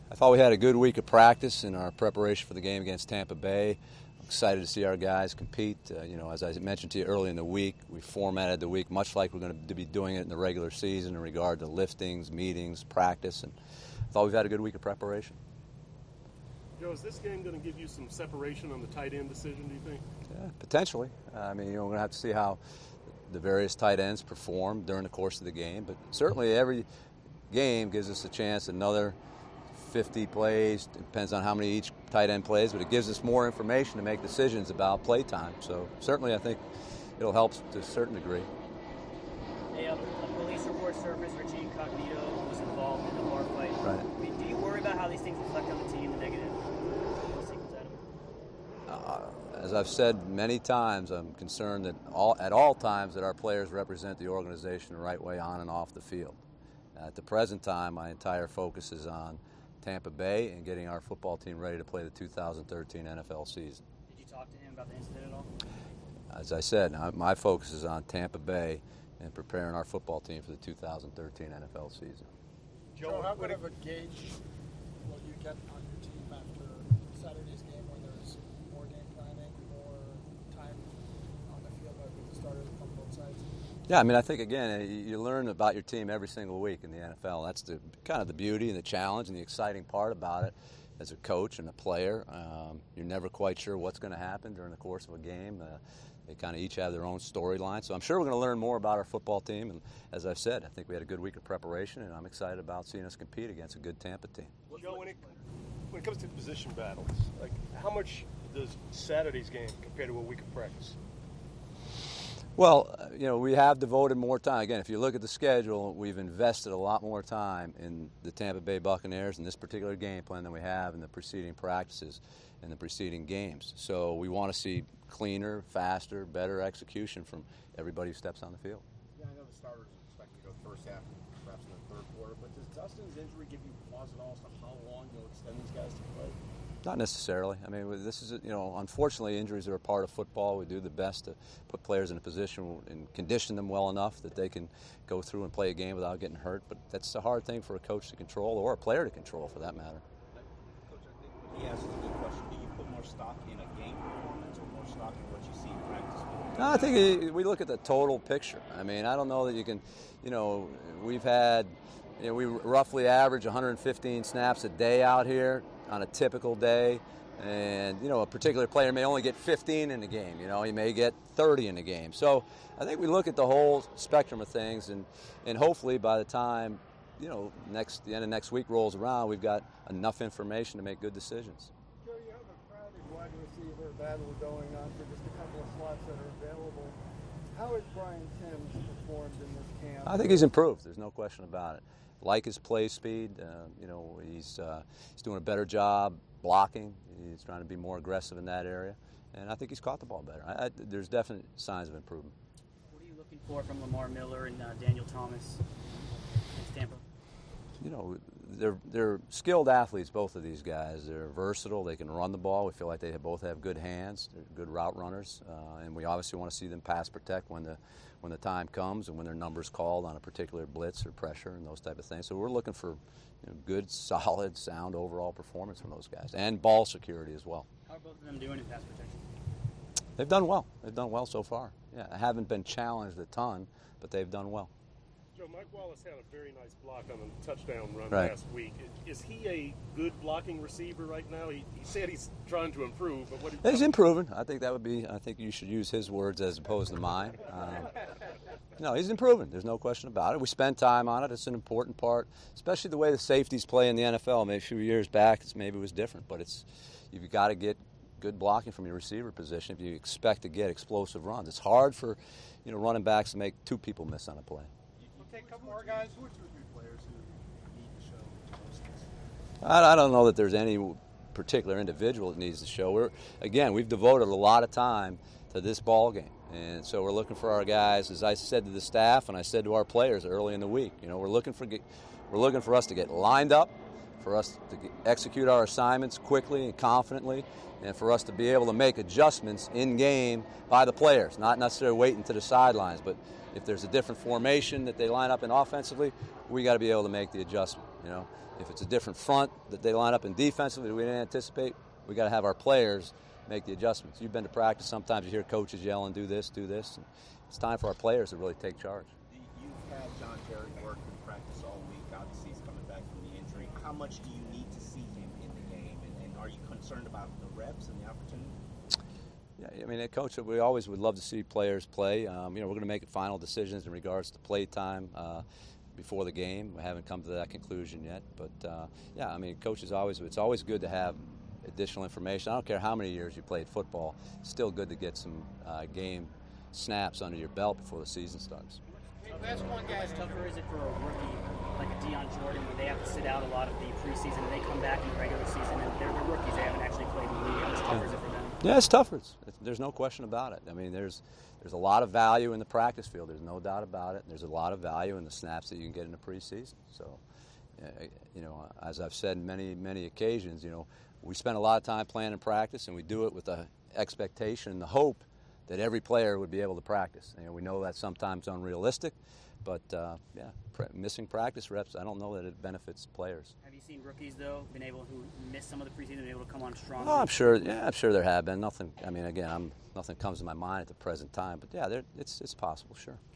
I thought we had a good week of practice in our preparation for the game against Tampa Bay. I'm excited to see our guys compete. As I mentioned to you early in the week, we formatted the week much like we're going to be doing it in the regular season in regard to liftings, meetings, practice, and I thought we've had a good week of preparation. Joe, is this game going to give you some separation on the tight end decision, do you think? Yeah, potentially. We're going to have to see how the various tight ends perform during the course of the game, but certainly every game gives us a chance, another 50 plays, depends on how many each tight end plays, but it gives us more information to make decisions about play time. So certainly I think it'll help to a certain degree. A police report surfaced Richie Incognito was involved in the bar fight. Right. I mean, do you worry about how these things reflect on the team, the negative sequence item? As I've said many times, I'm concerned that at all times that our players represent the organization the right way on and off the field. At the present time, my entire focus is on Tampa Bay and getting our football team ready to play the 2013 NFL season. Did you talk to him about the incident at all? As I said, my focus is on Tampa Bay and preparing our football team for the 2013 NFL season. Joe, how good of a gauge will you get on your team after Saturday's game when there's more game planning, more time on the field with the starters from both sides? Yeah, I think, again, you learn about your team every single week in the NFL. That's kind of the beauty and the challenge and the exciting part about it as a coach and a player. You're never quite sure what's going to happen during the course of a game. They kind of each have their own storyline. So I'm sure we're going to learn more about our football team. And as I've said, I think we had a good week of preparation, and I'm excited about seeing us compete against a good Tampa team. Joe, when it comes to position battles, like how much does Saturday's game compare to a week of practice? Well, we have devoted more time. Again, if you look at the schedule, we've invested a lot more time in the Tampa Bay Buccaneers in this particular game plan than we have in the preceding practices and the preceding games. So we want to see cleaner, faster, better execution from everybody who steps on the field. Yeah, I know the starters are expected to go first half, perhaps in the third quarter, but does Dustin's injury give you pause at all as to how long you'll extend these guys to play? Not necessarily. This is, unfortunately, injuries are a part of football. We do the best to put players in a position and condition them well enough that they can go through and play a game without getting hurt. But that's a hard thing for a coach to control, or a player to control, for that matter. Coach, I think when he asked a good question, do you put more stock in a game performance or more stock in what you see in practice? No, I think we look at the total picture. I don't know that you can, we've had, we roughly average 115 snaps a day out here on a typical day, and a particular player may only get 15 in the game. He may get 30 in the game. So I think we look at the whole spectrum of things, and hopefully by the time the end of next week rolls around, we've got enough information to make good decisions. Joe, you have a crowded wide receiver battle going on for just a couple of slots that are available. How has Brian Sims performed in this camp? I think he's improved. There's no question about it. Like his play speed, he's doing a better job blocking. He's trying to be more aggressive in that area, and I think he's caught the ball better. There's definite signs of improvement. What are you looking for from Lamar Miller and Daniel Thomas against Tampa? They're skilled athletes, both of these guys. They're versatile. They can run the ball. We feel like they both have good hands. They're good route runners, and we obviously want to see them pass protect when the time comes and when their number's called on a particular blitz or pressure and those type of things. So we're looking for good, solid, sound overall performance from those guys, and ball security as well. How are both of them doing in pass protection? They've done well. They've done well so far. Yeah, I haven't been challenged a ton, but they've done well. Joe, Mike Wallace had a very nice block on a touchdown run Right. last week. Is he a good blocking receiver right now? He said he's trying to improve, but He's improving. I think you should use his words as opposed to mine. No, he's improving. There's no question about it. We spend time on it. It's an important part, especially the way the safeties play in the NFL. Maybe a few years back, maybe it was different, but you've got to get good blocking from your receiver position if you expect to get explosive runs. It's hard for running backs to make two people miss on a play. Okay, a couple more guys. Who are 2 or 3 players who need to show most? I don't know that there's any particular individual that needs to show. We've devoted a lot of time to this ball game, and so we're looking for our guys. As I said to the staff and I said to our players early in the week, we're looking for us to get lined up, for us to execute our assignments quickly and confidently, and for us to be able to make adjustments in game by the players, not necessarily waiting to the sidelines, but if there's a different formation that they line up in offensively, we got to be able to make the adjustment. You know, if it's a different front that they line up in defensively that we didn't anticipate, we got to have our players make the adjustments. You've been to practice. Sometimes you hear coaches yelling, do this, do this. And it's time for our players to really take charge. You've had John Terry work in practice all week. Obviously, he's coming back from the injury. How much do you need to see him in the game? And are you concerned about the reps and the opportunity? Yeah, I mean, Coach, we always would love to see players play. You know, we're going to make final decisions in regards to play time before the game. We haven't come to that conclusion yet. But, yeah, I mean, Coach is it's always good to have additional information. I don't care how many years you played football. It's still good to get some game snaps under your belt before the season starts. How much tougher is it for a rookie like a Deion Jordan when they have to sit out a lot of the preseason and they come back in the regular season and they're the rookies, they haven't actually played in the league? How much tougher is it for them? Yeah, it's tougher. There's no question about it. I mean, there's a lot of value in the practice field. There's no doubt about it. There's a lot of value in the snaps that you can get in the preseason. So, you know, as I've said many occasions, you know, we spend a lot of time playing in practice, and we do it with the expectation, the hope that every player would be able to practice. You know, we know that's sometimes unrealistic, but missing practice reps, I don't know that it benefits players. Have you seen rookies though been able who missed some of the preseason, been able to come on strong? Oh, I'm sure. Yeah, I'm sure there have been. Nothing. I mean, again, nothing comes to my mind at the present time, but yeah, it's possible. Sure.